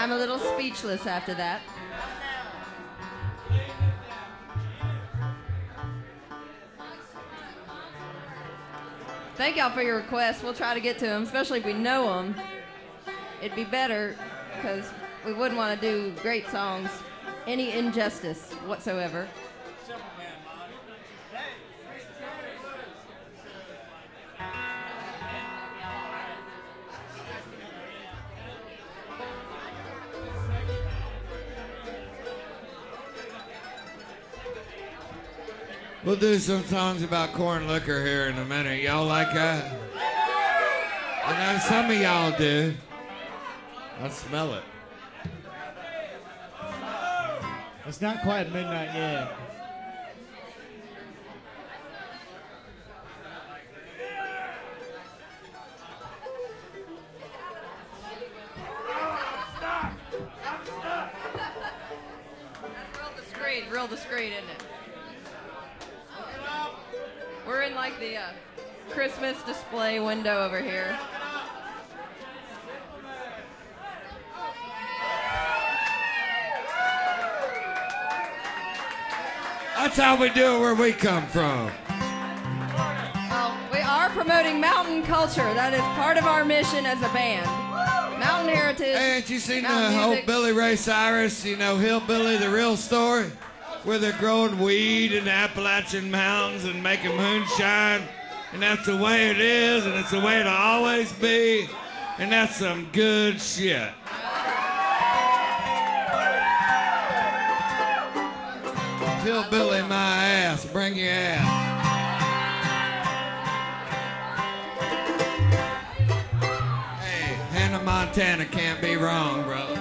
I'm a little speechless after that. Thank y'all for your requests. We'll try to get to them, especially if we know them. It'd be better because we wouldn't want to do great songs any injustice whatsoever. We'll do some songs about corn liquor here in a minute. Y'all like that? I know some of y'all do. I smell it. It's not quite midnight yet. That's real discreet, isn't it? We're in like the Christmas display window over here. That's how we do it where we come from. Well, we are promoting mountain culture. That is part of our mission as a band. Mountain heritage. Hey, ain't you seen the mountain old music. Billy Ray Cyrus, Hillbilly, the real story? Where they're growing weed in the Appalachian Mountains and making moonshine. And that's the way it is, and it's the way it'll always be. And that's some good shit. Hillbilly my ass, bring your ass. Hey, Hannah Montana can't be wrong, brother.